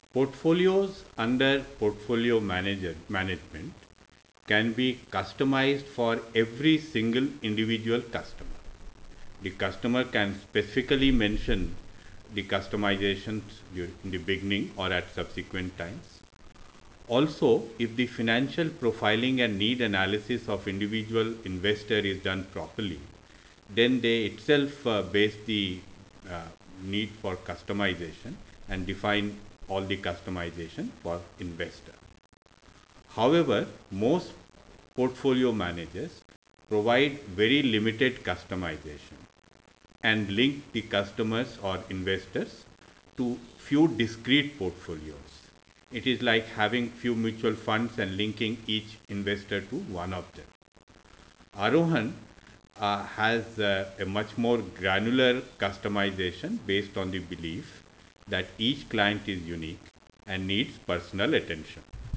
Portfolios under portfolio management can be customized for every single individual customer. The customer can specifically mention the customizations in the beginning or at subsequent times. Also, if the financial profiling and need analysis of individual investor is done properly, then they itself base the uh, need for customization and define all the customization for investor. However, most portfolio managers provide very limited customization and link the customers or investors to few discrete portfolios. It is like having few mutual funds and linking each investor to one of them. Arohan has a much more granular customization based on the belief that each client is unique and needs personal attention.